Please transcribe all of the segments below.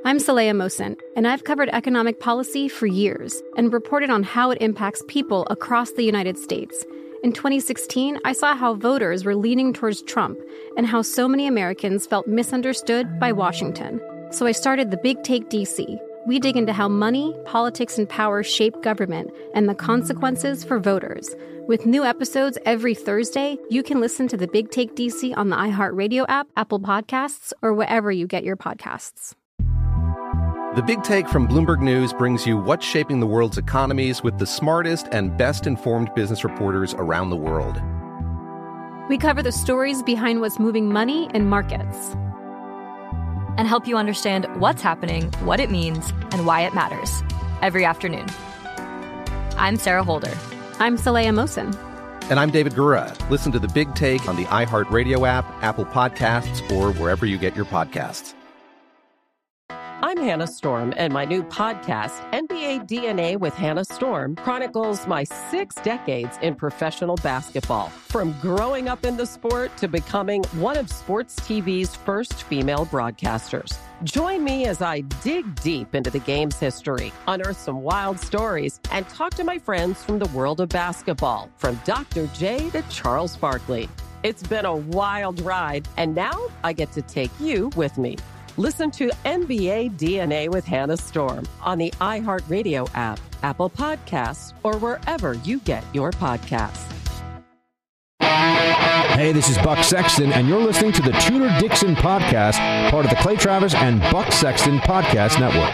I'm Saleha Mohsin, and I've covered economic policy for years and reported on how it impacts people across the United States. In 2016, I saw how voters were leaning towards Trump and how so many Americans felt misunderstood by Washington. So I started The Big Take DC. We dig into how money, politics, and power shape government and the consequences for voters. With new episodes every Thursday, you can listen to The Big Take DC on the iHeartRadio app, Apple Podcasts, or wherever you get your podcasts. The Big Take from Bloomberg News brings you what's shaping the world's economies with the smartest and best-informed business reporters around the world. We cover the stories behind what's moving money and markets, and help you understand what's happening, what it means, and why it matters every afternoon. I'm Sarah Holder. I'm Saleha Mohsin. And I'm David Gura. Listen to The Big Take on the iHeartRadio app, Apple Podcasts, or wherever you get your podcasts. I'm Hannah Storm, and my new podcast, NBA DNA with Hannah Storm, chronicles my 6 decades in professional basketball. From growing up in the sport to becoming one of sports TV's first female broadcasters. Join me as I dig deep into the game's history, unearth some wild stories, and talk to my friends from the world of basketball, from Dr. J to Charles Barkley. It's been a wild ride, and now I get to take you with me. Listen to NBA DNA with Hannah Storm on the iHeartRadio app, Apple Podcasts, or wherever you get your podcasts. Hey, this is Buck Sexton, and you're listening to the Tudor Dixon Podcast, part of the Clay Travis and Buck Sexton Podcast Network.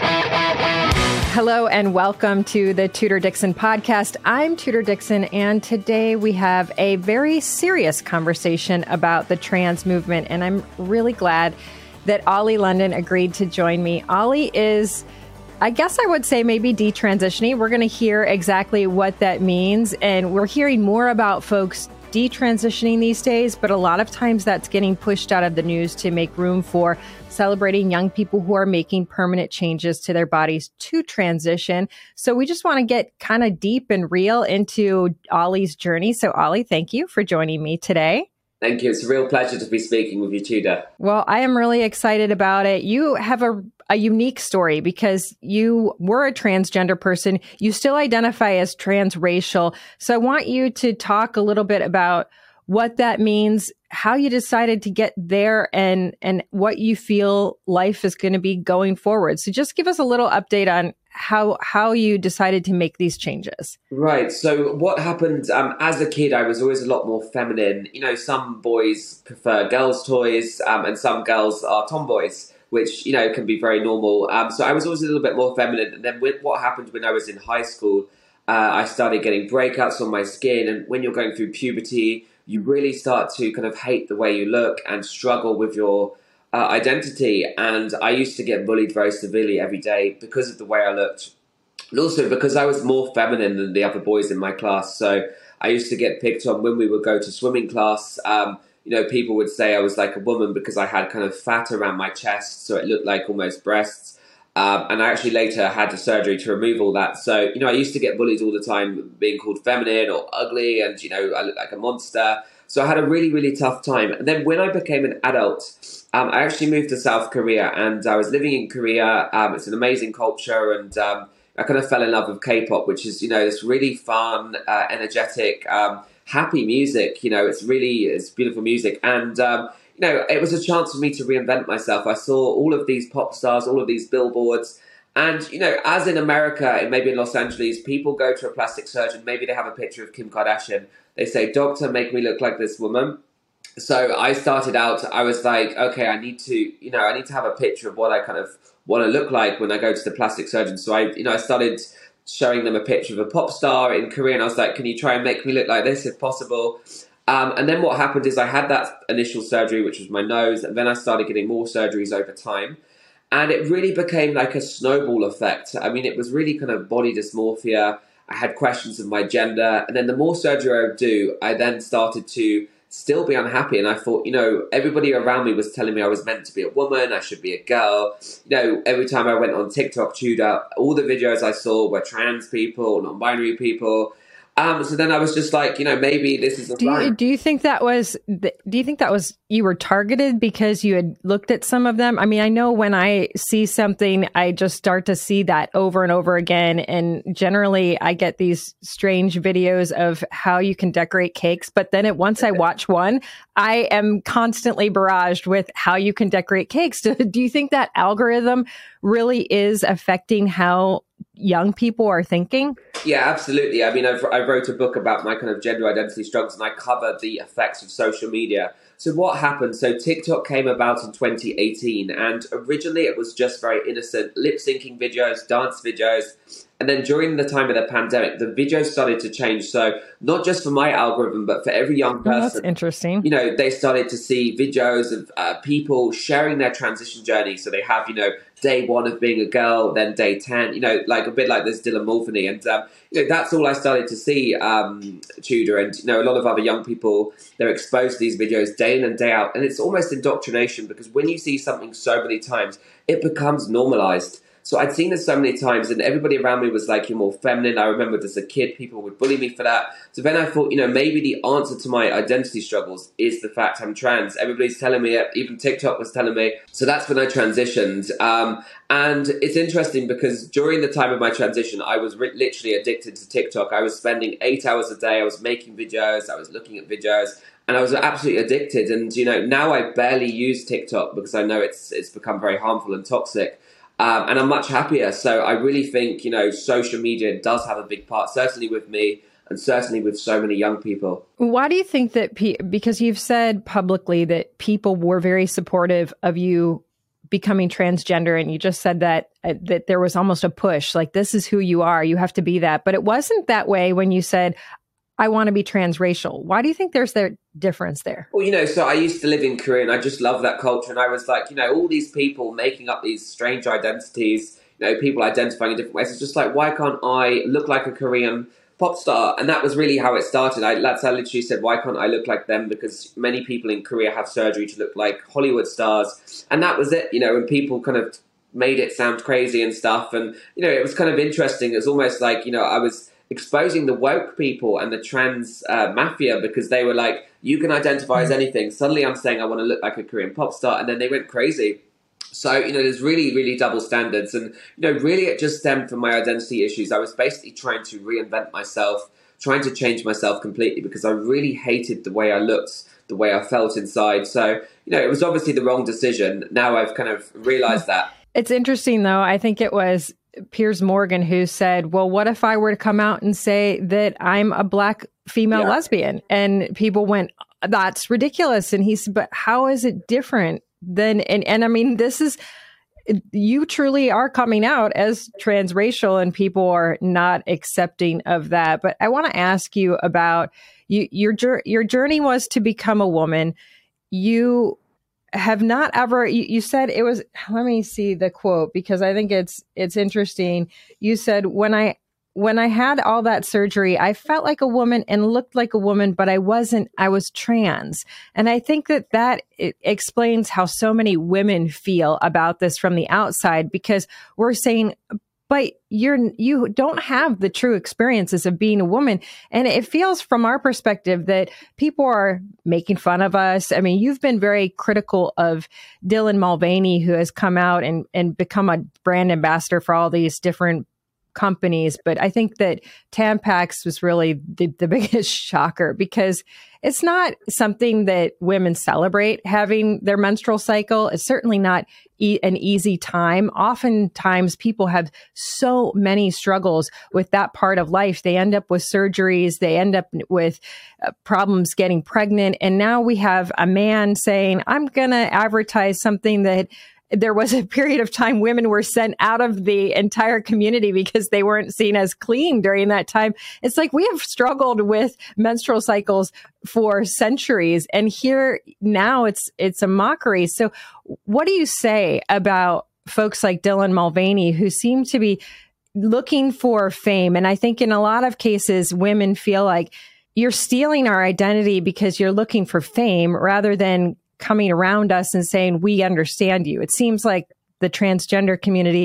Hello and welcome to the Tudor Dixon Podcast. I'm Tudor Dixon, and today we have a very serious conversation about the trans movement, and I'm really glad that Ollie London agreed to join me. Ollie is, I guess I would say, maybe detransitioning. We're going to hear exactly what that means. And we're hearing more about folks detransitioning these days, but a lot of times that's getting pushed out of the news to make room for celebrating young people who are making permanent changes to their bodies to transition. So we just want to get kind of deep and real into Ollie's journey. So Ollie, thank you for joining me today. Thank you. It's a real pleasure to be speaking with you, Tudor. Well, I am really excited about it. You have a unique story because you were a transgender person. You still identify as transracial. So I want you to talk a little bit about what that means, how you decided to get there, and what you feel life is going to be going forward. So just give us a little update on how you decided to make these changes. Right. So what happened as a kid, I was always a lot more feminine. You know, some boys prefer girls' toys and some girls are tomboys, which, you know, can be very normal. So I was always a little bit more feminine. And then what happened when I was in high school, I started getting breakouts on my skin. And when you're going through puberty, you really start to kind of hate the way you look and struggle with your identity. And I used to get bullied very severely every day because of the way I looked, and also because I was more feminine than the other boys in my class. So I used to get picked on when we would go to swimming class. You know, people would say I was like a woman because I had kind of fat around my chest, so it looked like almost breasts. And I actually later had the surgery to remove all that. So, you know, I used to get bullied all the time, being called feminine or ugly, and, you know, I looked like a monster. So I had a really, really tough time. And then when I became an adult, I actually moved to South Korea, and I was living in Korea. It's an amazing culture, and I kind of fell in love with K-pop, which is, you know, this really fun, energetic, happy music. You know, it's beautiful music. And, you know, it was a chance for me to reinvent myself. I saw all of these pop stars, all of these billboards. And, you know, as in America and maybe in Los Angeles, people go to a plastic surgeon. Maybe they have a picture of Kim Kardashian. They say, "Doctor, make me look like this woman." So I started out, I was like, okay, I need to have a picture of what I kind of want to look like when I go to the plastic surgeon. So I started showing them a picture of a pop star in Korea, and I was like, can you try and make me look like this if possible? And then what happened is I had that initial surgery, which was my nose, and then I started getting more surgeries over time. And it really became like a snowball effect. I mean, it was really kind of body dysmorphia. I had questions of my gender. And then the more surgery I would do, I then started to still be unhappy. And I thought, you know, everybody around me was telling me I was meant to be a woman, I should be a girl. You know, every time I went on TikTok, Tudor, all the videos I saw were trans people, non-binary people. So then I was just like, maybe this is a sign. Do you think that was you were targeted because you had looked at some of them? I mean, I know when I see something, I just start to see that over and over again. And generally I get these strange videos of how you can decorate cakes. But then once I watch one, I am constantly barraged with how you can decorate cakes. Do you think that algorithm really is affecting how young people are thinking? Yeah, absolutely. I mean, I wrote a book about my kind of gender identity struggles, and I cover the effects of social media. So what happened? So TikTok came about in 2018, and originally it was just very innocent lip syncing videos, dance videos. And then during the time of the pandemic, the videos started to change. So not just for my algorithm, but for every young person. Oh, that's interesting. They started to see videos of people sharing their transition journey. So they have, day 1 of being a girl, then day 10, like a bit like this Dylan Mulvaney. And, that's all I started to see, Tudor. And, a lot of other young people, they're exposed to these videos day in and day out. And it's almost indoctrination, because when you see something so many times, it becomes normalized. So I'd seen this so many times, and everybody around me was like, you're more feminine. I remember as a kid, people would bully me for that. So then I thought, maybe the answer to my identity struggles is the fact I'm trans. Everybody's telling me it. Even TikTok was telling me. So that's when I transitioned. And it's interesting because during the time of my transition, I was literally addicted to TikTok. I was spending 8 hours a day. I was making videos. I was looking at videos. And I was absolutely addicted. And, now I barely use TikTok because I know it's become very harmful and toxic. And I'm much happier. So I really think, social media does have a big part, certainly with me and certainly with so many young people. Why do you think that, because you've said publicly that people were very supportive of you becoming transgender, and you just said that there was almost a push, like, this is who you are, you have to be that. But it wasn't that way when you said, I want to be transracial. Why do you think there's that difference there? Well, so I used to live in Korea, and I just love that culture. And I was like, all these people making up these strange identities, people identifying in different ways. It's just like, why can't I look like a Korean pop star? And that was really how it started. I literally said, why can't I look like them? Because many people in Korea have surgery to look like Hollywood stars. And that was it, and people kind of made it sound crazy and stuff. And, it was kind of interesting. It was almost like, I was exposing the woke people and the trans mafia, because they were like, you can identify as anything. Suddenly I'm saying I want to look like a Korean pop star, and then they went crazy. So, there's really, really double standards. And, really it just stemmed from my identity issues. I was basically trying to reinvent myself, trying to change myself completely, because I really hated the way I looked, the way I felt inside. So, it was obviously the wrong decision. Now I've kind of realized that. It's interesting, though. I think it was Piers Morgan who said, well, what if I were to come out and say that I'm a Black female lesbian? And people went, that's ridiculous. And he said, but how is it different than, and I mean, you truly are coming out as transracial, and people are not accepting of that. But I want to ask you about your journey was to become a woman. You have not ever, you said it was, let me see the quote, because I think it's interesting. You said, when I had all that surgery, I felt like a woman and looked like a woman, but I wasn't, I was trans. And I think that it explains how so many women feel about this from the outside, because we're saying, but you don't have the true experiences of being a woman. And it feels from our perspective that people are making fun of us. I mean, you've been very critical of Dylan Mulvaney, who has come out and become a brand ambassador for all these different companies. But I think that Tampax was really the biggest shocker, because it's not something that women celebrate, having their menstrual cycle. It's certainly not an easy time. Oftentimes people have so many struggles with that part of life. They end up with surgeries. They end up with problems getting pregnant. And now we have a man saying, I'm going to advertise something that there was a period of time women were sent out of the entire community because they weren't seen as clean during that time. It's like we have struggled with menstrual cycles for centuries, and here now it's a mockery. So what do you say about folks like Dylan Mulvaney, who seem to be looking for fame? And I think in a lot of cases, women feel like you're stealing our identity because you're looking for fame, rather than coming around us and saying, we understand you. It seems like the transgender community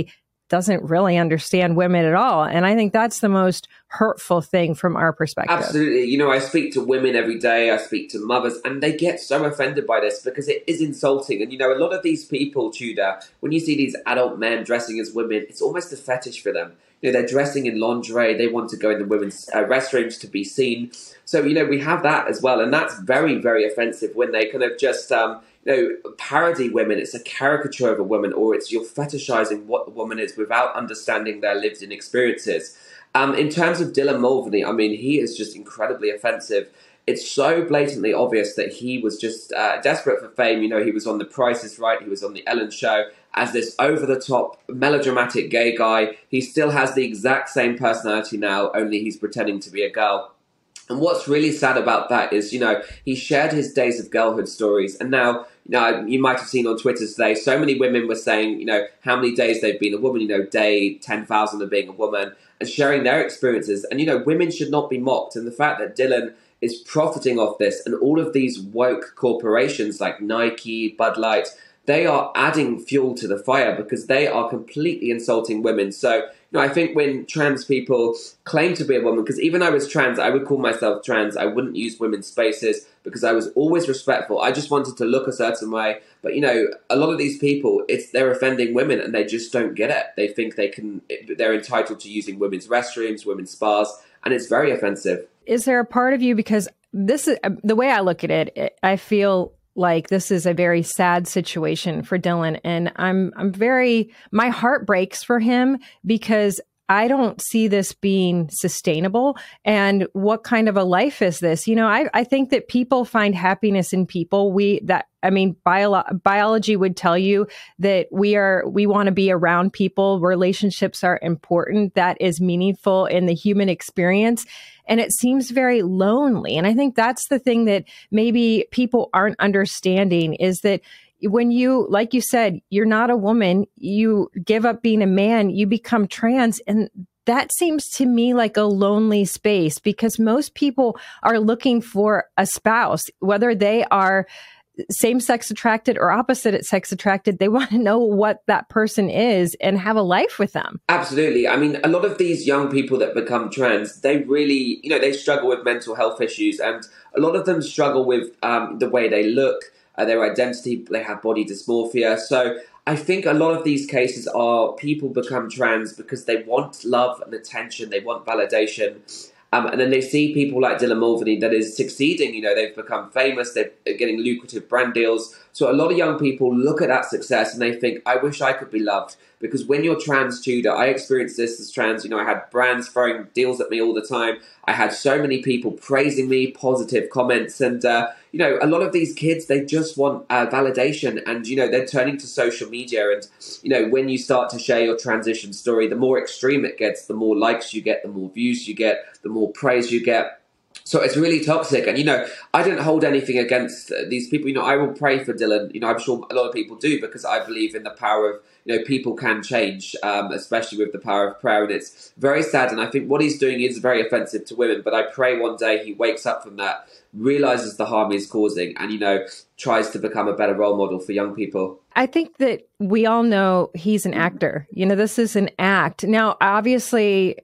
doesn't really understand women at all. And I think that's the most hurtful thing from our perspective. Absolutely. You know, I speak to women every day. I speak to mothers, and they get so offended by this because it is insulting. And, you know, a lot of these people, Tudor, when you see these adult men dressing as women, it's almost a fetish for them. You know, they're dressing in lingerie. They want to go in the women's restrooms to be seen. So, you know, we have that as well. And that's very, very offensive when they kind of just, parody women. It's a caricature of a woman, or it's you're fetishizing what the woman is without understanding their lived-in experiences. In terms of Dylan Mulvaney, I mean, he is just incredibly offensive. It's so blatantly obvious that he was just desperate for fame. You know, he was on The Price is Right. He was on The Ellen Show as this over-the-top, melodramatic gay guy. He still has the exact same personality now, only he's pretending to be a girl. And what's really sad about that is, you know, he shared his days of girlhood stories. And now, you know, you might have seen on Twitter today, so many women were saying, you know, how many days they've been a woman, you know, day 10,000 of being a woman, and sharing their experiences. And, you know, women should not be mocked. And the fact that Dylan is profiting off this, and all of these woke corporations like Nike, Bud Light, they are adding fuel to the fire because they are completely insulting women. So, you know, I think when trans people claim to be a woman, because even I was trans, I would call myself trans. I wouldn't use women's spaces because I was always respectful. I just wanted to look a certain way. But, you know, a lot of these people, they're offending women and they just don't get it. They think they're entitled to using women's restrooms, women's spas, and it's very offensive. Is there a part of you, because this is the way I look at it, I feel like this is a very sad situation for Dylan. And my heart breaks for him because I don't see this being sustainable. And what kind of a life is this? You know, I think that people find happiness in people. Biology would tell you that we want to be around people. Relationships are important. That is meaningful in the human experience. And it seems very lonely. And I think that's the thing that maybe people aren't understanding is that when you, like you said, you're not a woman, you give up being a man, you become trans. And that seems to me like a lonely space because most people are looking for a spouse, whether they are same-sex attracted or opposite sex attracted. They want to know what that person is and have a life with them. Absolutely. I mean, a lot of these young people that become trans, they really, you know, they struggle with mental health issues, and a lot of them struggle with the way they look, their identity, they have body dysmorphia. So I think a lot of these cases are people become trans because they want love and attention, they want validation. And then they see people like Dylan Mulvaney that is succeeding. You know, they've become famous, they're getting lucrative brand deals. So a lot of young people look at that success and they think, I wish I could be loved. Because when you're trans, Tudor, I experienced this as trans. You know, I had brands throwing deals at me all the time. I had so many people praising me, positive comments. And, you know, a lot of these kids, they just want validation. And, you know, they're turning to social media. And, you know, when you start to share your transition story, the more extreme it gets, the more likes you get, the more views you get, the more praise you get. So it's really toxic. And, you know, I don't hold anything against these people. You know, I will pray for Dylan. You know, I'm sure a lot of people do because I believe in the power of, you know, people can change, especially with the power of prayer. And it's very sad. And I think what he's doing is very offensive to women. But I pray one day he wakes up from that, realizes the harm he's causing and, you know, tries to become a better role model for young people. I think that we all know he's an actor. You know, this is an act. Now, obviously,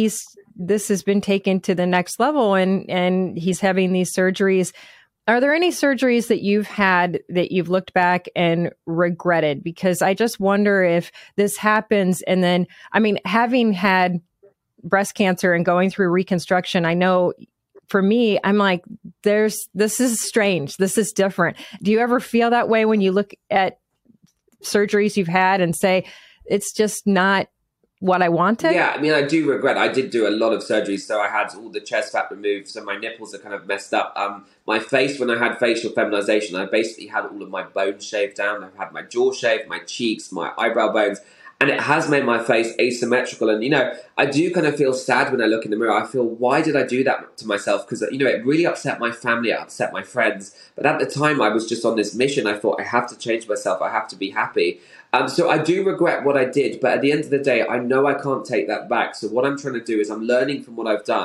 this has been taken to the next level and he's having these surgeries. Are there any surgeries that you've had that you've looked back and regretted? Because I just wonder if this happens and then, I mean, having had breast cancer and going through reconstruction, I know for me, I'm like, this is strange. This is different. Do you ever feel that way when you look at surgeries you've had and say, it's just not what I wanted? Yeah, I mean, I do regret. I did do a lot of surgeries. So I had all the chest fat removed. So my nipples are kind of messed up. My face, when I had facial feminization, I basically had all of my bones shaved down. I've had my jaw shaved, my cheeks, my eyebrow bones. And it has made my face asymmetrical. And, you know, I do kind of feel sad when I look in the mirror. I feel, why did I do that to myself? Because, you know, it really upset my family. It upset my friends. But at the time, I was just on this mission. I thought, I have to change myself. I have to be happy. So I do regret what I did. But at the end of the day, I know I can't take that back. So what I'm trying to do is I'm learning from what I've done.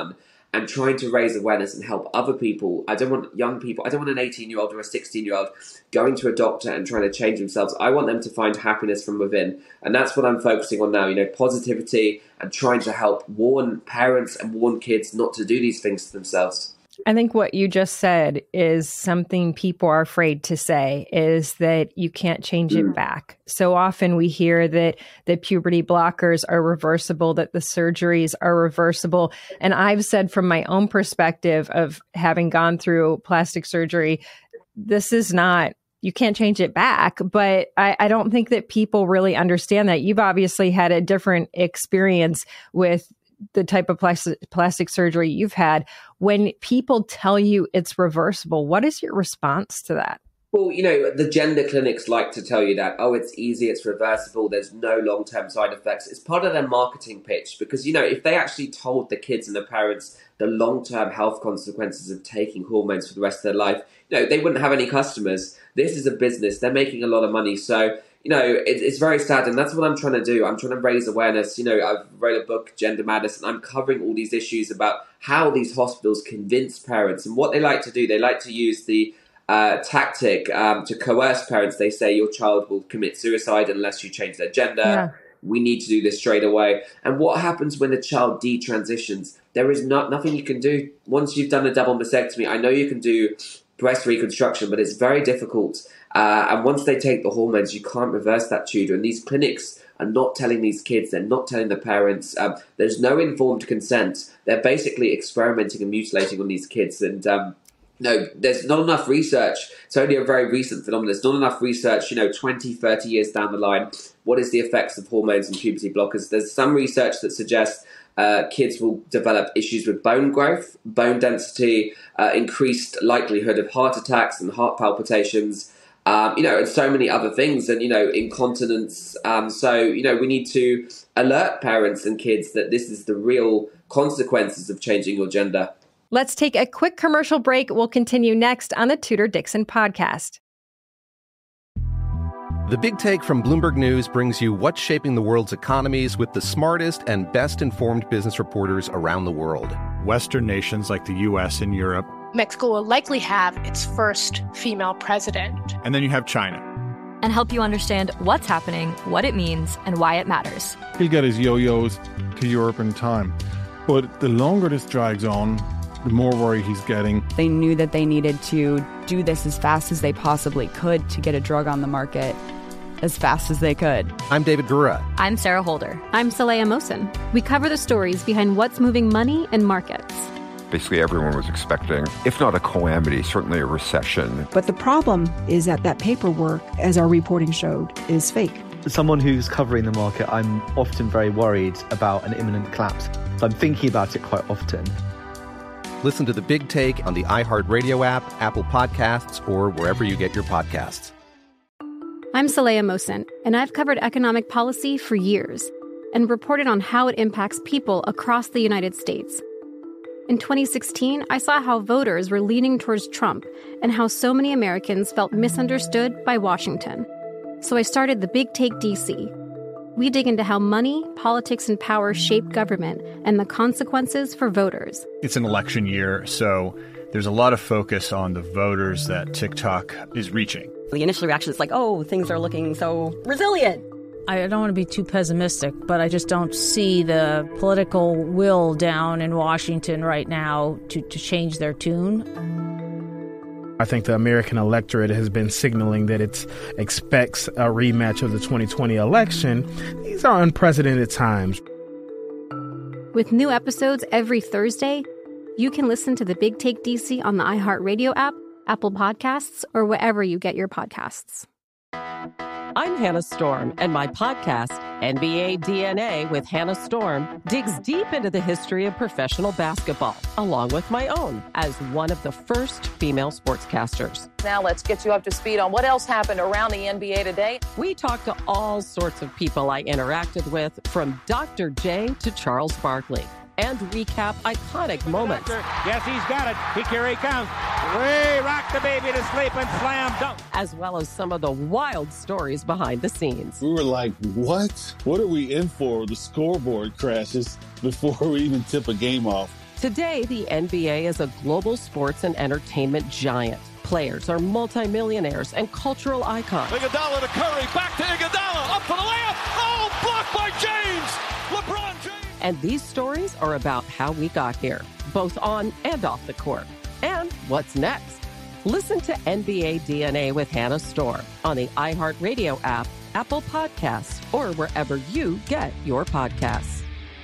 and trying to raise awareness and help other people. I don't want young people, I don't want an 18-year-old or a 16-year-old going to a doctor and trying to change themselves. I want them to find happiness from within. And that's what I'm focusing on now, positivity and trying to help warn parents and warn kids not to do these things to themselves. I think what you just said is something people are afraid to say, is that you can't change it back. So often we hear that the puberty blockers are reversible, that the surgeries are reversible. And I've said from my own perspective of having gone through plastic surgery, this is not, you can't change it back. But I don't think that people really understand that. You've obviously had a different experience with the type of plastic surgery you've had. When people tell you it's reversible, what is your response to that? Well, the gender clinics like to tell you that, it's easy, it's reversible, there's no long-term side effects. It's part of their marketing pitch because, if they actually told the kids and the parents the long-term health consequences of taking hormones for the rest of their life, they wouldn't have any customers. This is a business. They're making a lot of money. So, it's very sad, and that's what I'm trying to do. I'm trying to raise awareness. I've wrote a book, Gender Madness, and I'm covering all these issues about how these hospitals convince parents and what they like to do. They like to use the tactic to coerce parents. They say your child will commit suicide unless you change their gender. Yeah. We need to do this straight away. And what happens when the child detransitions? There is nothing you can do. Once you've done a double mastectomy, I know you can do breast reconstruction, but it's very difficult. And once they take the hormones, you can't reverse that tumor. And these clinics are not telling these kids, they're not telling the parents. There's no informed consent. They're basically experimenting and mutilating on these kids. And there's not enough research. It's only a very recent phenomenon. There's not enough research, 20, 30 years down the line. What is the effects of hormones and puberty blockers? There's some research that suggests kids will develop issues with bone growth, bone density, increased likelihood of heart attacks and heart palpitations, and so many other things, and, incontinence. So, we need to alert parents and kids that this is the real consequences of changing your gender. Let's take a quick commercial break. We'll continue next on the Tudor Dixon podcast. The Big Take from Bloomberg News brings you what's shaping the world's economies with the smartest and best-informed business reporters around the world. Western nations like the U.S. and Europe. Mexico will likely have its first female president. And then you have China. And help you understand what's happening, what it means, and why it matters. He'll get his yo-yos to Europe in time. But the longer this drags on, the more worry he's getting. They knew that they needed to do this as fast as they possibly could to get a drug on the market as fast as they could. I'm David Gura. I'm Sarah Holder. I'm Saleha Mohsin. We cover the stories behind what's moving money and markets. Basically, everyone was expecting, if not a calamity, certainly a recession. But the problem is that paperwork, as our reporting showed, is fake. As someone who's covering the market, I'm often very worried about an imminent collapse. So I'm thinking about it quite often. Listen to The Big Take on the iHeartRadio app, Apple Podcasts, or wherever you get your podcasts. I'm Saleha Mohsin, and I've covered economic policy for years and reported on how it impacts people across the United States. In 2016, I saw how voters were leaning towards Trump and how so many Americans felt misunderstood by Washington. So I started The Big Take DC. We dig into how money, politics, and power shape government and the consequences for voters. It's an election year, so there's a lot of focus on the voters that TikTok is reaching. The initial reaction is like, oh, things are looking so resilient. I don't want to be too pessimistic, but I just don't see the political will down in Washington right now to change their tune. I think the American electorate has been signaling that it expects a rematch of the 2020 election. These are unprecedented times. With new episodes every Thursday, you can listen to The Big Take DC on the iHeartRadio app, Apple Podcasts, or wherever you get your podcasts. I'm Hannah Storm, and my podcast, NBA DNA with Hannah Storm, digs deep into the history of professional basketball, along with my own, as one of the first female sportscasters. Now let's get you up to speed on what else happened around the NBA today. We talked to all sorts of people I interacted with, from Dr. J to Charles Barkley, and recap iconic moments. Yes, he's got it. Here he comes. Way rock the baby to sleep and slam dunk. As well as some of the wild stories behind the scenes. We were like, what? What are we in for? The scoreboard crashes before we even tip a game off. Today, the NBA is a global sports and entertainment giant. Players are multimillionaires and cultural icons. Iguodala to Curry, back to Iguodala, up for the layup. Oh, blocked by James! LeBron James! And these stories are about how we got here, both on and off the court. And what's next? Listen to NBA DNA with Hannah Storm on the iHeartRadio app, Apple Podcasts, or wherever you get your podcasts.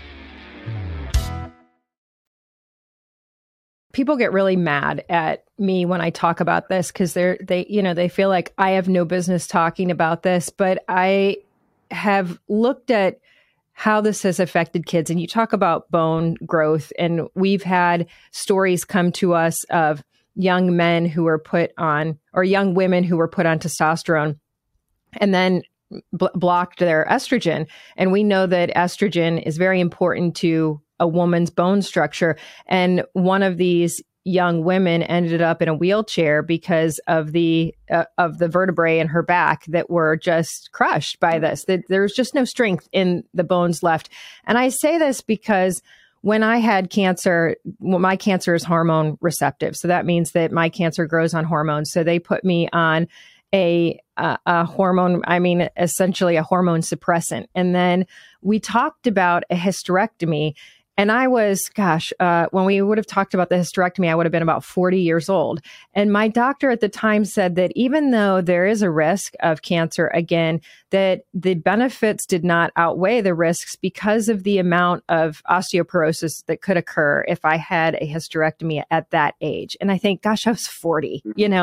People get really mad at me when I talk about this because they feel like I have no business talking about this, but I have looked at how this has affected kids. And you talk about bone growth, and we've had stories come to us of young men who were put on, or young women who were put on testosterone and then blocked their estrogen. And we know that estrogen is very important to a woman's bone structure. And one of these young women ended up in a wheelchair because of the vertebrae in her back that were just crushed by this. That there's just no strength in the bones left. And I say this because when I had cancer, my cancer is hormone receptive. So that means that my cancer grows on hormones. So they put me on a hormone, essentially a hormone suppressant. And then we talked about a hysterectomy. And I was, when we would have talked about the hysterectomy, I would have been about 40 years old. And my doctor at the time said that even though there is a risk of cancer, again, that the benefits did not outweigh the risks because of the amount of osteoporosis that could occur if I had a hysterectomy at that age. And I think, I was 40,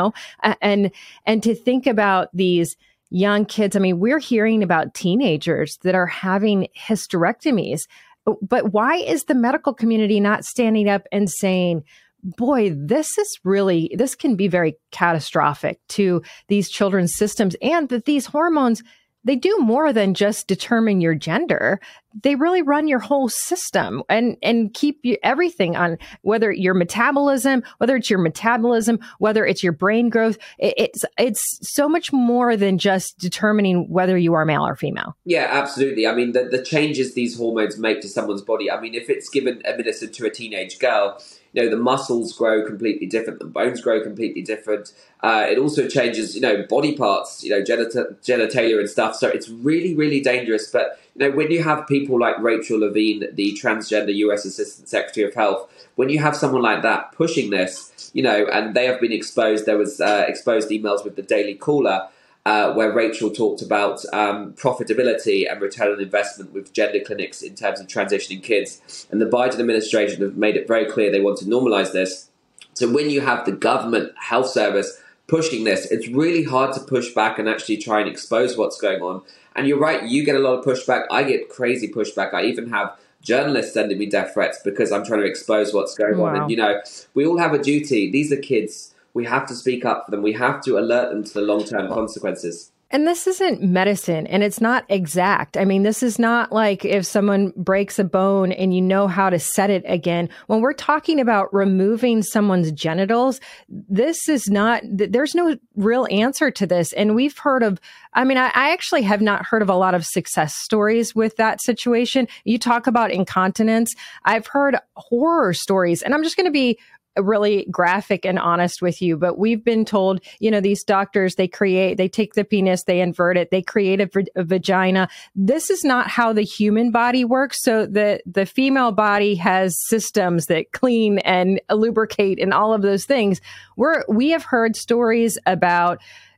and to think about these young kids, we're hearing about teenagers that are having hysterectomies. But why is the medical community not standing up and saying, boy, this can be very catastrophic to these children's systems, and that these hormones, they do more than just determine your gender. They really run your whole system and keep you everything on, whether it's your metabolism, whether it's your brain growth. It's so much more than just determining whether you are male or female. Yeah, absolutely. The changes these hormones make to someone's body. If it's administered to a teenage girl, the muscles grow completely different, the bones grow completely different. It also changes, body parts, genitalia and stuff. So it's really, really dangerous. But, when you have people like Rachel Levine, the transgender US Assistant Secretary of Health, when you have someone like that pushing this, and they have been exposed, there was exposed emails with the Daily Caller, where Rachel talked about profitability and return on investment with gender clinics in terms of transitioning kids. And the Biden administration have made it very clear they want to normalize this. So when you have the government health service pushing this, it's really hard to push back and actually try and expose what's going on. And you're right, you get a lot of pushback. I get crazy pushback. I even have journalists sending me death threats because I'm trying to expose what's going on. And, we all have a duty. These are kids. We have to speak up for them. We have to alert them to the long-term consequences. And this isn't medicine, and it's not exact. This is not like if someone breaks a bone and you know how to set it again. When we're talking about removing someone's genitals, this is not, there's no real answer to this. And we've heard of, I actually have not heard of a lot of success stories with that situation. You talk about incontinence. I've heard horror stories, and I'm just going to be really graphic and honest with you, but we've been told, these doctors, they take the penis, they invert it, they create a vagina. This is not how the human body works. So the female body has systems that clean and lubricate and all of those things. We have heard stories about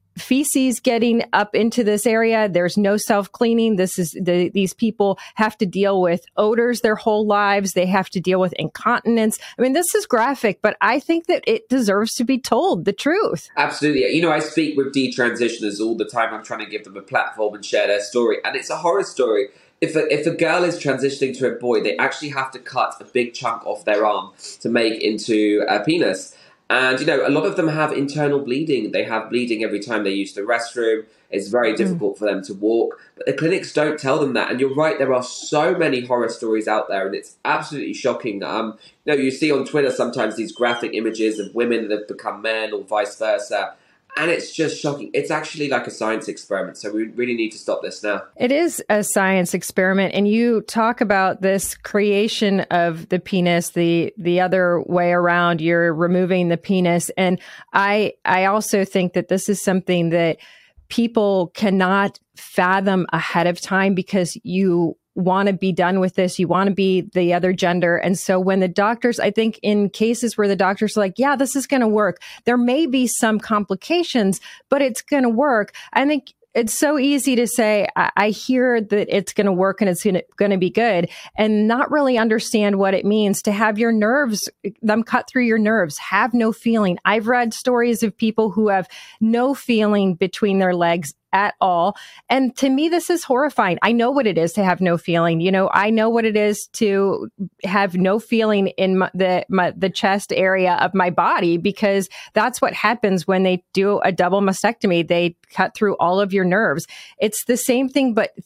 feces getting up into this area. There's no self-cleaning. These people have to deal with odors their whole lives. They have to deal with incontinence. This is graphic, but I think that it deserves to be told the truth. Absolutely. I speak with detransitioners all the time. I'm trying to give them a platform and share their story. And it's a horror story. If a girl is transitioning to a boy, they actually have to cut a big chunk off their arm to make into a penis. And, a lot of them have internal bleeding. They have bleeding every time they use the restroom. It's very difficult for them to walk. But the clinics don't tell them that. And you're right, there are so many horror stories out there, and it's absolutely shocking. You see on Twitter sometimes these graphic images of women that have become men or vice versa. And it's just shocking. It's actually like a science experiment. So we really need to stop this now. It is a science experiment. And you talk about this creation of the penis, the other way around, you're removing the penis. And I also think that this is something that people cannot fathom ahead of time, because you want to be done with this. You want to be the other gender. And so when the doctors, I think in cases where the doctors are like, yeah, this is going to work, there may be some complications, but it's going to work. I think it's so easy to say, I hear that it's going to work and it's going to be good, and not really understand what it means to have your nerves, them cut through your nerves, have no feeling. I've read stories of people who have no feeling between their legs at all. And to me, this is horrifying. I know what it is to have no feeling. You know, I know what it is to have no feeling in the chest area of my body, because that's what happens when they do a double mastectomy. They cut through all of your nerves. It's the same thing, but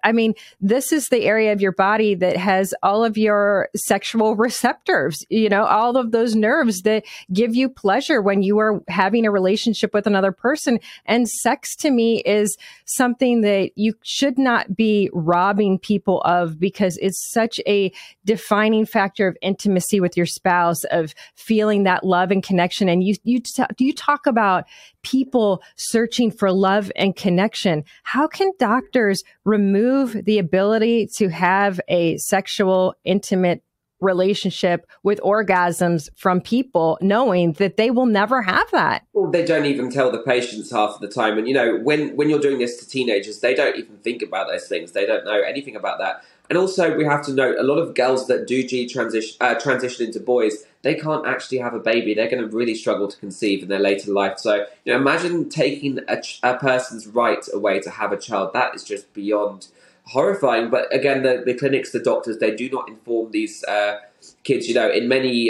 this is the area of your body that has all of your sexual receptors, you know, all of those nerves that give you pleasure when you are having a relationship with another person. And sex to me is something that you should not be robbing people of, because it's such a defining factor of intimacy with your spouse, of feeling that love and connection. And you talk about people searching for love and connection. How can doctors remove the ability to have a sexual, intimate relationship with orgasms from people, knowing that they will never have that? Well, they don't even tell the patients half of the time. And, you know, when you're doing this to teenagers, they don't even think about those things. They don't know anything about that. And also, we have to note, a lot of girls that do transition into boys, they can't actually have a baby. They're going to really struggle to conceive in their later life. So, you know, imagine taking a person's right away to have a child. That is just beyond horrifying. But again, the clinics, the doctors, they do not inform these kids. You know, in many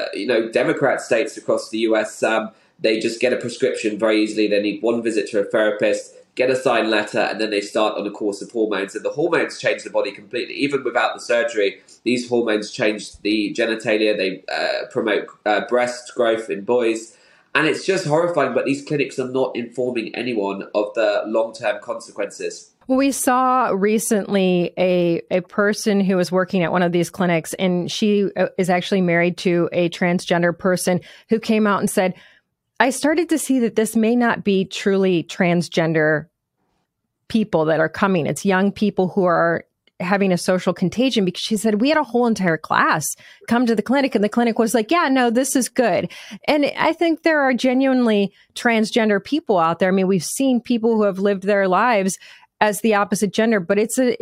Democrat states across the US, they just get a prescription very easily. They need one visit to a therapist, get a signed letter, and then they start on a course of hormones. And the hormones change the body completely. Even without the surgery, these hormones change the genitalia. They promote breast growth in boys. And it's just horrifying, but these clinics are not informing anyone of the long-term consequences. We saw recently a person who was working at one of these clinics, and she is actually married to a transgender person, who came out and said, I started to see that this may not be truly transgender people that are coming. It's young people who are having a social contagion, because she said, we had a whole entire class come to the clinic, and the clinic was like, yeah, no, this is good. And I think there are genuinely transgender people out there. I mean, we've seen people who have lived their lives as the opposite gender, but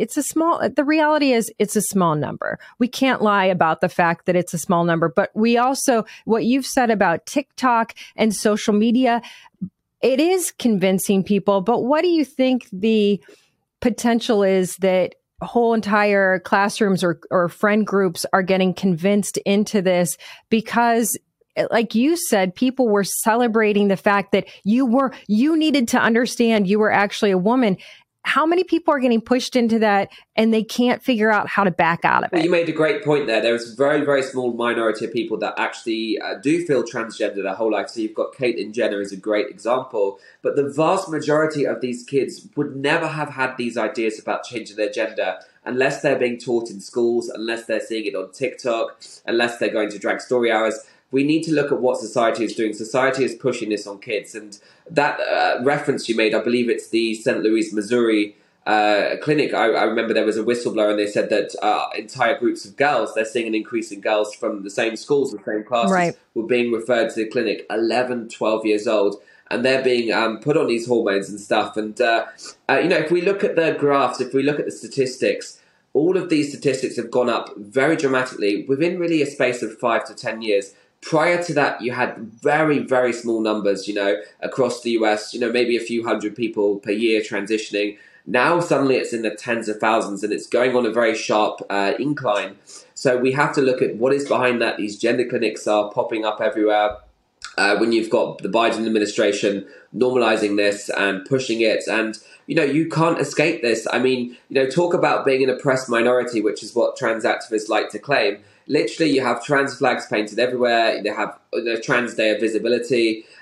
the reality is it's a small number. We can't lie about the fact that it's a small number, but we also, what you've said about TikTok and social media, it is convincing people. But what do you think the potential is that whole entire classrooms or friend groups are getting convinced into this? Because, like you said, people were celebrating the fact that you needed to understand you were actually a woman. How many people are getting pushed into that and they can't figure out how to back out of it? Well, you made a great point there. There's a very, very small minority of people that actually do feel transgender their whole life. So you've got Caitlyn Jenner as a great example. But the vast majority of these kids would never have had these ideas about changing their gender unless they're being taught in schools, unless they're seeing it on TikTok, unless they're going to drag story hours. We need to look at what society is doing. Society is pushing this on kids. And that reference you made, I believe it's the St. Louis, Missouri clinic. I remember there was a whistleblower, and they said that entire groups of girls, they're seeing an increase in girls from the same schools, the same classes, right, were being referred to the clinic, 11, 12 years old. And they're being put on these hormones and stuff. And, if we look at the graphs, if we look at the statistics, all of these statistics have gone up very dramatically within really a space of 5 to 10 years. Prior to that, you had very, very small numbers, across the US, maybe a few hundred people per year transitioning. Now, suddenly it's in the tens of thousands, and it's going on a very sharp incline. So we have to look at what is behind that. These gender clinics are popping up everywhere. When you've got the Biden administration normalizing this and pushing it, and, you can't escape this. I mean, talk about being an oppressed minority, which is what trans activists like to claim. Literally, you have trans flags painted everywhere. They have the Trans Day of Visibility.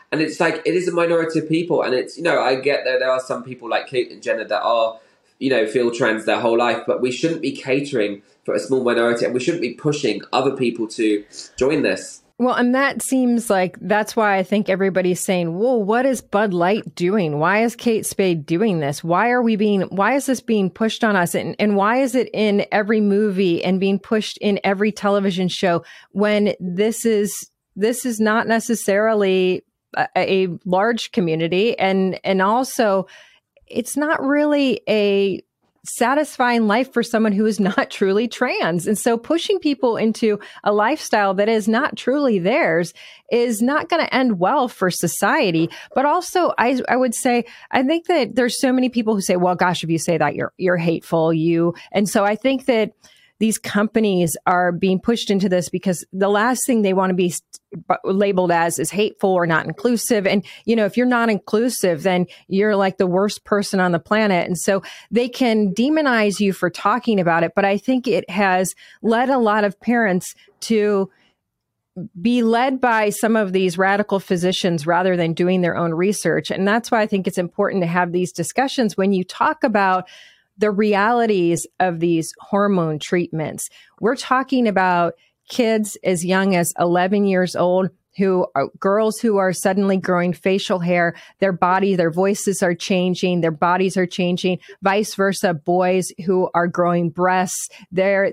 And it's like, it is a minority of people. And it's, I get that there are some people like Caitlyn Jenner that are, feel trans their whole life, but we shouldn't be catering for a small minority, and we shouldn't be pushing other people to join this. Well, and that seems like that's why I think everybody's saying, whoa, what is Bud Light doing? Why is Kate Spade doing this? Why is this being pushed on us? And why is it in every movie and being pushed in every television show when this is not necessarily a large community? And also it's not really a satisfying life for someone who is not truly trans. And so pushing people into a lifestyle that is not truly theirs is not going to end well for society. But also, I would say, I think that there's so many people who say, well, gosh, if you say that, you're hateful. And so I think that these companies are being pushed into this because the last thing they want to be labeled as is hateful or not inclusive. And, if you're not inclusive, then you're like the worst person on the planet. And so they can demonize you for talking about it. But I think it has led a lot of parents to be led by some of these radical physicians rather than doing their own research. And that's why I think it's important to have these discussions when you talk about the realities of these hormone treatments. We're talking about kids as young as 11 years old who are girls who are suddenly growing facial hair. Their voices are changing, their bodies are changing, vice versa. Boys who are growing breasts, their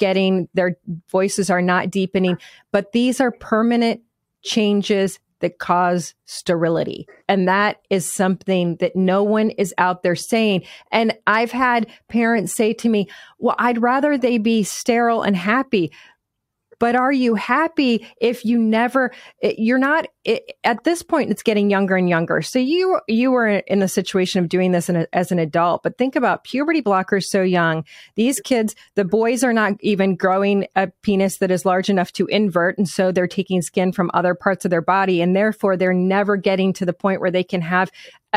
voices are not deepening, but these are permanent changes that cause sterility. And that is something that no one is out there saying. And I've had parents say to me, well, I'd rather they be sterile and happy. But are you happy if you're not, at this point, it's getting younger and younger. So you were in the situation of doing this as an adult, but think about puberty blockers so young. These kids, the boys are not even growing a penis that is large enough to invert. And so they're taking skin from other parts of their body. And therefore, they're never getting to the point where they can have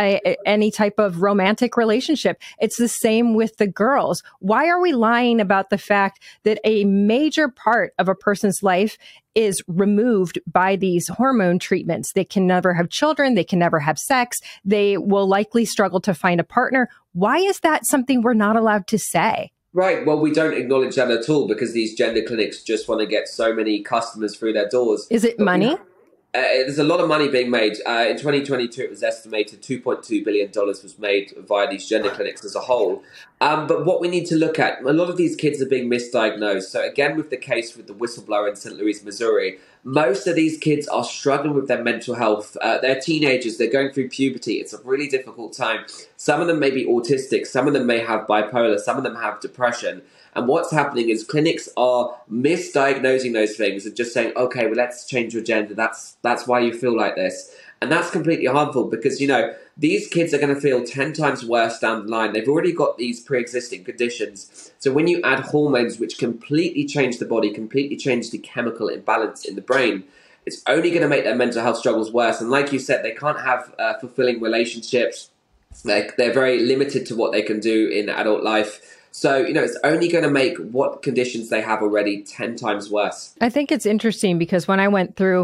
any type of romantic relationship. It's the same with the girls. Why are we lying about the fact that a major part of a person's life is removed by these hormone treatments? They can never have children. They can never have sex. They will likely struggle to find a partner. Why is that something we're not allowed to say? Right. Well, we don't acknowledge that at all because these gender clinics just want to get so many customers through their doors. Is it money? There's a lot of money being made. In 2022, it was estimated $2.2 billion was made via these gender clinics as a whole. But what we need to look at, a lot of these kids are being misdiagnosed. So again, with the case with the whistleblower in St. Louis, Missouri, most of these kids are struggling with their mental health. They're teenagers. They're going through puberty. It's a really difficult time. Some of them may be autistic. Some of them may have bipolar. Some of them have depression. And what's happening is clinics are misdiagnosing those things and just saying, okay, well, let's change your gender. That's why you feel like this. And that's completely harmful because, these kids are going to feel 10 times worse down the line. They've already got these pre-existing conditions. So when you add hormones, which completely change the body, completely change the chemical imbalance in the brain, it's only going to make their mental health struggles worse. And like you said, they can't have fulfilling relationships. They're very limited to what they can do in adult life. So, it's only going to make what conditions they have already 10 times worse. I think it's interesting because when I went through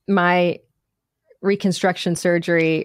my reconstructive surgery,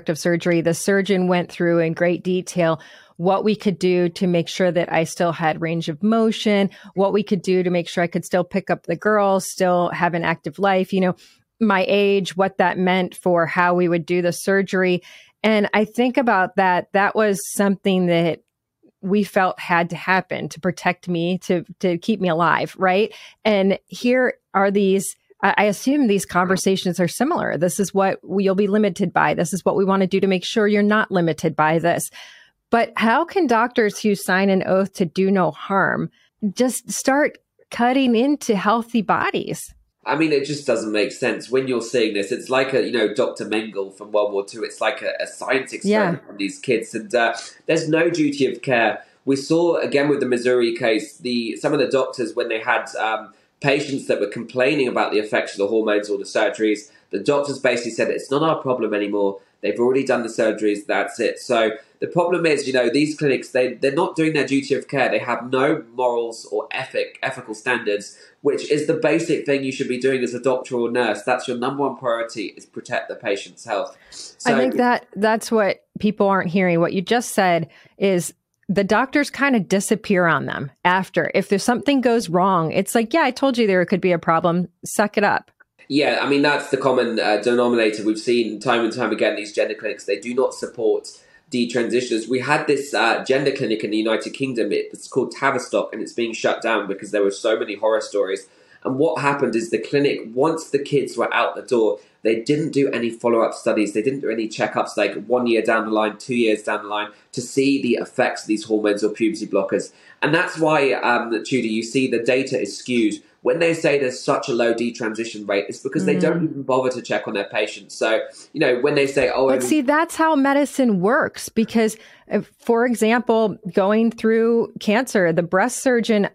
the surgeon went through in great detail what we could do to make sure that I still had range of motion, what we could do to make sure I could still pick up the girls, still have an active life, my age, what that meant for how we would do the surgery. And I think about that was something that we felt had to happen to protect me, to keep me alive, right? And here are these, I assume these conversations are similar. This is what you'll be limited by. This is what we want to do to make sure you're not limited by this. But how can doctors who sign an oath to do no harm just start cutting into healthy bodies? I mean, it just doesn't make sense. When you're seeing this, it's like Dr. Mengele from World War II. It's like a science experiment on these kids. And there's no duty of care. We saw, again, with the Missouri case, some of the doctors, when they had patients that were complaining about the effects of the hormones or the surgeries, the doctors basically said, it's not our problem anymore. They've already done the surgeries. That's it. So the problem is, these clinics, they're not doing their duty of care. They have no morals or ethical standards, which is the basic thing you should be doing as a doctor or nurse. That's your number one priority, is protect the patient's health. So, I think that's what people aren't hearing. What you just said is the doctors kind of disappear on them after. If there's something goes wrong, it's like, yeah, I told you there could be a problem. Suck it up. Yeah, I mean, that's the common denominator. We've seen time and time again, these gender clinics, they do not support detransitioners. We had this gender clinic in the United Kingdom. It's called Tavistock, and it's being shut down because there were so many horror stories. And what happened is the clinic, once the kids were out the door, they didn't do any follow-up studies. They didn't do any checkups like 1 year down the line, 2 years down the line to see the effects of these hormones or puberty blockers. And that's why, Tudor, you see the data is skewed. When they say there's such a low detransition rate, it's because they don't even bother to check on their patients. So, when they say, But see, that's how medicine works. Because, for example, going through cancer, the breast surgeon,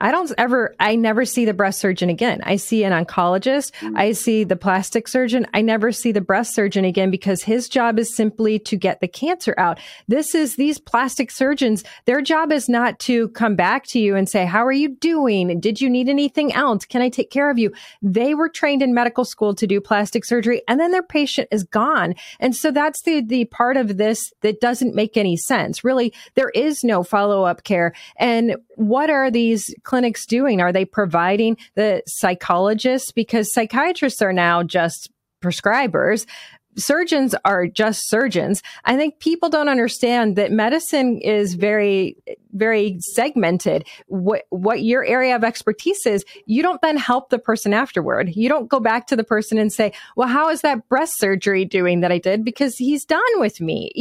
I never see the breast surgeon again. I see an oncologist. I see the plastic surgeon. I never see the breast surgeon again because his job is simply to get the cancer out. These plastic surgeons, their job is not to come back to you and say, how are you doing? Did you need anything else? Can I take care of you? They were trained in medical school to do plastic surgery, and then their patient is gone. And so that's the part of this that doesn't make any sense. Really, there is no follow-up care. And what are these clinics doing? Are they providing the psychologists? Because psychiatrists are now just prescribers. Surgeons are just surgeons. I think people don't understand that medicine is very, very segmented. What your area of expertise is, you don't then help the person afterward. You don't go back to the person and say, well, how is that breast surgery doing that I did? Because he's done with me,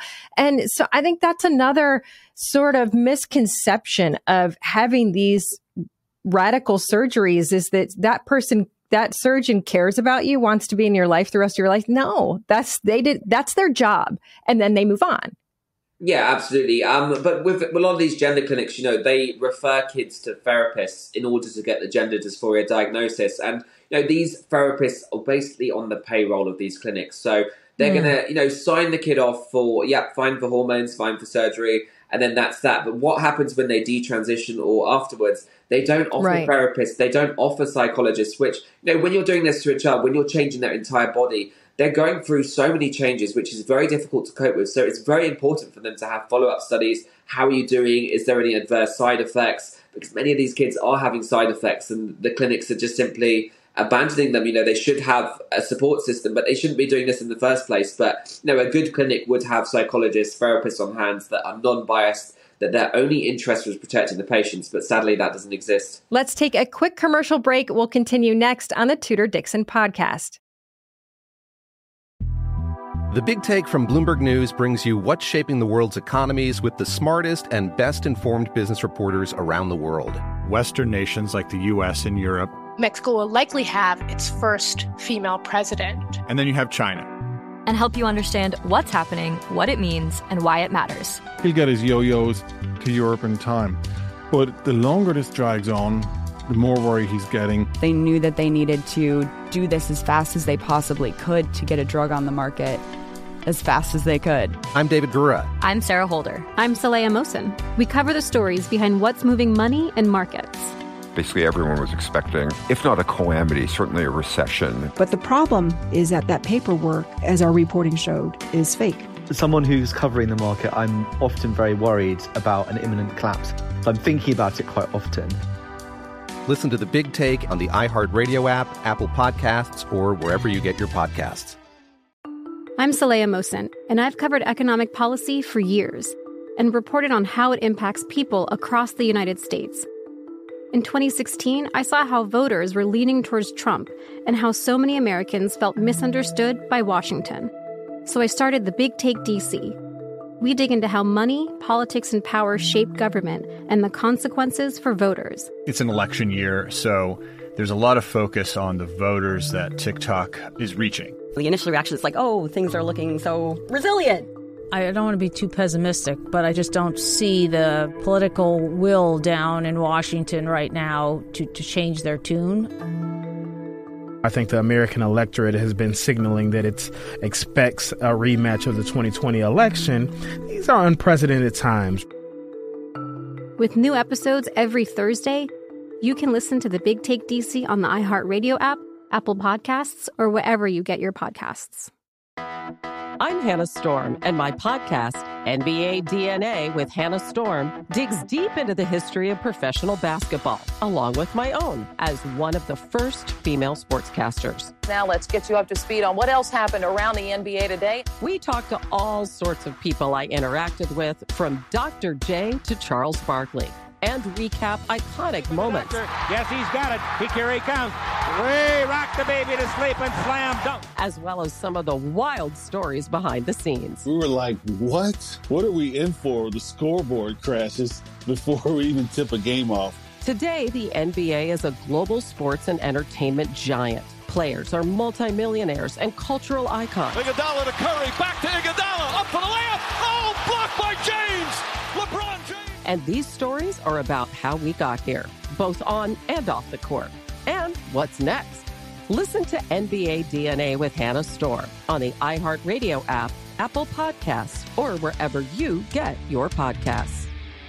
And so I think that's another sort of misconception of having these radical surgeries, is that surgeon cares about you, wants to be in your life the rest of your life. No, that's their job. And then they move on. Yeah, absolutely. But with a lot of these gender clinics, they refer kids to therapists in order to get the gender dysphoria diagnosis. And, these therapists are basically on the payroll of these clinics. So they're going to, sign the kid off for, fine for hormones, fine for surgery. And then that's that. But what happens when they detransition or afterwards? They don't offer therapists. They don't offer psychologists, which, when you're doing this to a child, when you're changing their entire body, they're going through so many changes, which is very difficult to cope with. So it's very important for them to have follow-up studies. How are you doing? Is there any adverse side effects? Because many of these kids are having side effects, and the clinics are just simply abandoning them. They should have a support system, but they shouldn't be doing this in the first place. But, a good clinic would have psychologists, therapists on hand that are non-biased, that their only interest was protecting the patients. But sadly, that doesn't exist. Let's take a quick commercial break. We'll continue next on the Tudor Dixon podcast. The Big Take from Bloomberg News brings you what's shaping the world's economies with the smartest and best-informed business reporters around the world. Western nations like the U.S. and Europe. Mexico will likely have its first female president. And then you have China. And help you understand what's happening, what it means, and why it matters. He'll get his yo-yos to Europe in time. But the longer this drags on, the more worry he's getting. They knew that they needed to do this as fast as they possibly could to get a drug on the market as fast as they could. I'm David Gura. I'm Sarah Holder. I'm Saleha Mohsen. We cover the stories behind what's moving money and markets. Basically, everyone was expecting, if not a calamity, certainly a recession. But the problem is that paperwork, as our reporting showed, is fake. As someone who's covering the market, I'm often very worried about an imminent collapse. I'm thinking about it quite often. Listen to The Big Take on the iHeartRadio app, Apple Podcasts, or wherever you get your podcasts. I'm Saleha Mohsen, and I've covered economic policy for years and reported on how it impacts people across the United States. In 2016, I saw how voters were leaning towards Trump and how so many Americans felt misunderstood by Washington. So I started The Big Take DC. We dig into how money, politics, and power shape government and the consequences for voters. It's an election year, so there's a lot of focus on the voters that TikTok is reaching. The initial reaction is like, oh, things are looking so resilient. I don't want to be too pessimistic, but I just don't see the political will down in Washington right now to change their tune. I think the American electorate has been signaling that it expects a rematch of the 2020 election. These are unprecedented times. With new episodes every Thursday, you can listen to The Big Take DC on the iHeartRadio app, Apple Podcasts, or wherever you get your podcasts. I'm Hannah Storm, and my podcast, NBA DNA with Hannah Storm, digs deep into the history of professional basketball, along with my own, as one of the first female sportscasters. Now let's get you up to speed on what else happened around the NBA today. We talked to all sorts of people I interacted with, from Dr. J to Charles Barkley, and recap iconic moments. Yes, he's got it. Here he comes. Way rock the baby to sleep and slam dunk. As well as some of the wild stories behind the scenes. We were like, what? What are we in for? The scoreboard crashes before we even tip a game off. Today, the NBA is a global sports and entertainment giant. Players are multimillionaires and cultural icons. Iguodala to Curry, back to Iguodala, up for the layup. Oh, blocked by James. LeBron James. And these stories are about how we got here, both on and off the court. And what's next? Listen to NBA DNA with Hannah Storm on the iHeartRadio app, Apple Podcasts, or wherever you get your podcasts.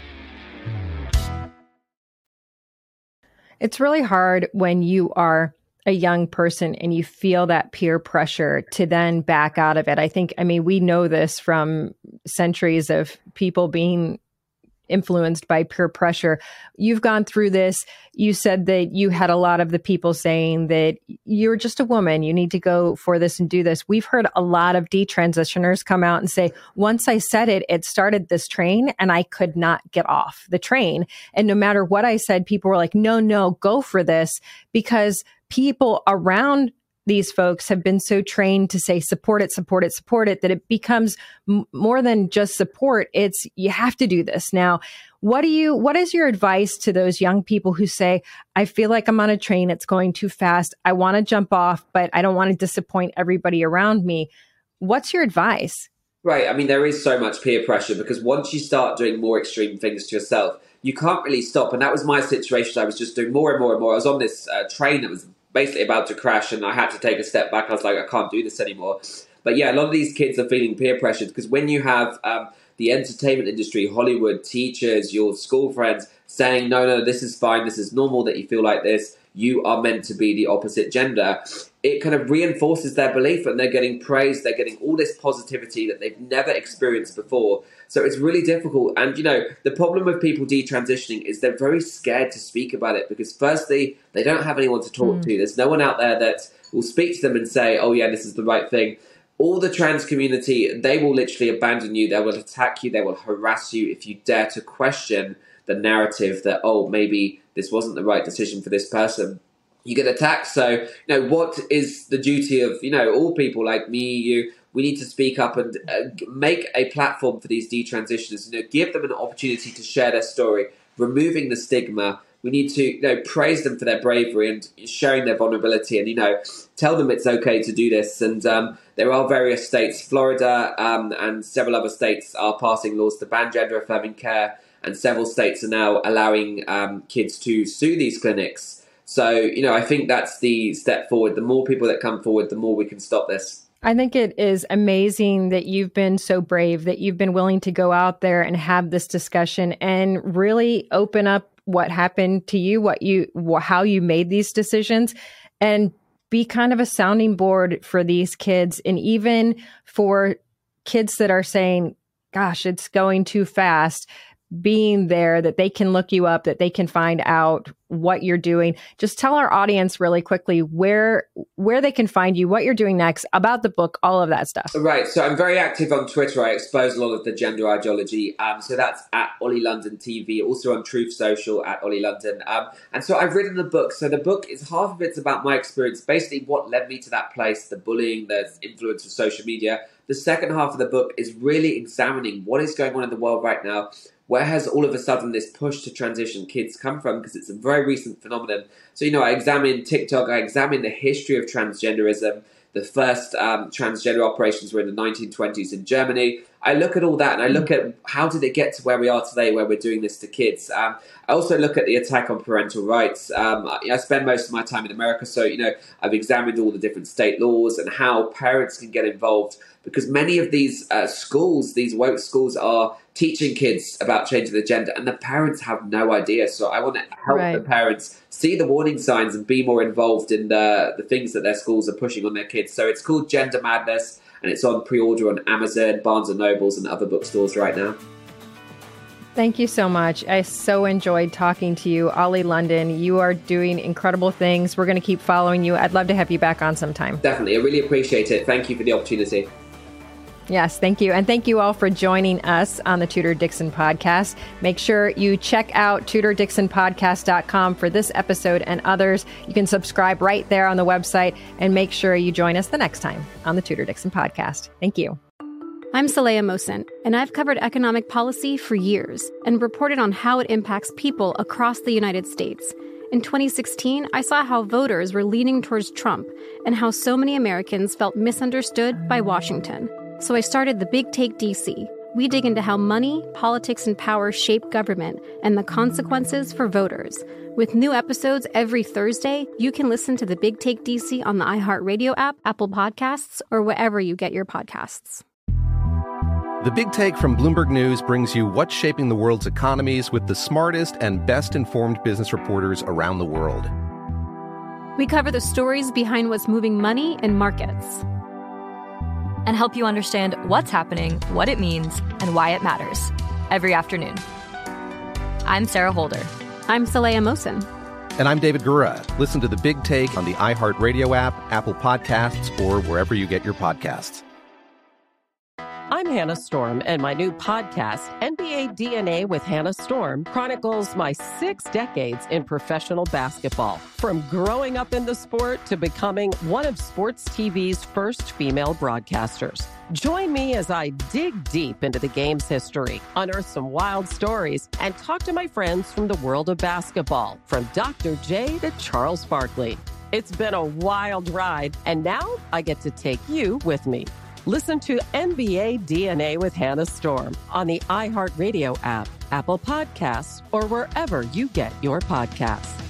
It's really hard when you are a young person and you feel that peer pressure to then back out of it. I mean, we know this from centuries of people being influenced by peer pressure. You've gone through this. You said that you had a lot of the people saying that you're just a woman. You need to go for this and do this. We've heard a lot of detransitioners come out and say, once I said it, it started this train and I could not get off the train. And no matter what I said, people were like, no, go for this, because people around these folks have been so trained to say, support it, that it becomes more than just support. It's, you have to do this. Now, what is your advice to those young people who say, I feel like I'm on a train, it's going too fast, I want to jump off, but I don't want to disappoint everybody around me? What's your advice? Right. I mean, there is so much peer pressure because once you start doing more extreme things to yourself, you can't really stop. And that was my situation. I was just doing more and more and more. I was on this train that was basically about to crash, and I had to take a step back. I was like, I can't do this anymore. But yeah, a lot of these kids are feeling peer pressured because when you have the entertainment industry, Hollywood, teachers, your school friends saying, no, this is fine, this is normal that you feel like this, you are meant to be the opposite gender, it kind of reinforces their belief, and they're getting praised, they're getting all this positivity that they've never experienced before. So it's really difficult. And, the problem with people detransitioning is they're very scared to speak about it because firstly, they don't have anyone to talk to. There's no one out there that will speak to them and say, oh yeah, this is the right thing. All the trans community, they will literally abandon you. They will attack you. They will harass you if you dare to question the narrative that, oh, maybe this wasn't the right decision for this person. You get attacked. So, what is the duty of, all people like me, you? We need to speak up and make a platform for these detransitioners. Give them an opportunity to share their story, removing the stigma. We need to, praise them for their bravery and sharing their vulnerability, and tell them it's okay to do this. And there are various states, Florida and several other states are passing laws to ban gender affirming care, and several states are now allowing kids to sue these clinics. So, I think that's the step forward. The more people that come forward, the more we can stop this. I think it is amazing that you've been so brave, that you've been willing to go out there and have this discussion and really open up what happened to you, how you made these decisions, and be kind of a sounding board for these kids. And even for kids that are saying, gosh, it's going too fast, being there, that they can look you up, that they can find out what you're doing. Just tell our audience really quickly where they can find you, what you're doing next, about the book, all of that stuff. Right. So I'm very active on Twitter. I expose a lot of the gender ideology. So that's at Ollie London TV, also on Truth Social at Ollie London. And so I've written the book. So the book is half of it's about my experience, basically what led me to that place, the bullying, the influence of social media. The second half of the book is really examining what is going on in the world right now. Where has all of a sudden this push to transition kids come from? Because it's a very recent phenomenon. So, I examine TikTok, I examine the history of transgenderism, the first transgender operations were in the 1920s in Germany. I look at all that and I look at how did it get to where we are today, where we're doing this to kids. I also look at the attack on parental rights. I spend most of my time in America, so I've examined all the different state laws and how parents can get involved, because many of these schools, these woke schools, are teaching kids about changing the gender, and the parents have no idea. So I want to help the parents see the warning signs and be more involved in the things that their schools are pushing on their kids. So it's called Gender Madness, and it's on pre-order on Amazon, Barnes & Nobles, and other bookstores right now. Thank you so much. I so enjoyed talking to you. Ollie London, you are doing incredible things. We're going to keep following you. I'd love to have you back on sometime. Definitely. I really appreciate it. Thank you for the opportunity. Yes, thank you. And thank you all for joining us on the Tudor Dixon podcast. Make sure you check out TudorDixonPodcast.com for this episode and others. You can subscribe right there on the website, and make sure you join us the next time on the Tudor Dixon podcast. Thank you. I'm Saleha Mohsin, and I've covered economic policy for years and reported on how it impacts people across the United States. In 2016, I saw how voters were leaning towards Trump and how so many Americans felt misunderstood by Washington. So I started The Big Take DC. We dig into how money, politics, and power shape government and the consequences for voters. With new episodes every Thursday, you can listen to The Big Take DC on the iHeartRadio app, Apple Podcasts, or wherever you get your podcasts. The Big Take from Bloomberg News brings you what's shaping the world's economies with the smartest and best-informed business reporters around the world. We cover the stories behind what's moving money and markets, and help you understand what's happening, what it means, and why it matters every afternoon. I'm Sarah Holder. I'm Saleha Mohsin. And I'm David Gura. Listen to The Big Take on the iHeartRadio app, Apple Podcasts, or wherever you get your podcasts. I'm Hannah Storm, and my new podcast, NBA DNA with Hannah Storm, chronicles my 6 decades in professional basketball. From growing up in the sport to becoming one of sports TV's first female broadcasters. Join me as I dig deep into the game's history, unearth some wild stories, and talk to my friends from the world of basketball, from Dr. J to Charles Barkley. It's been a wild ride, and now I get to take you with me. Listen to NBA DNA with Hannah Storm on the iHeartRadio app, Apple Podcasts, or wherever you get your podcasts.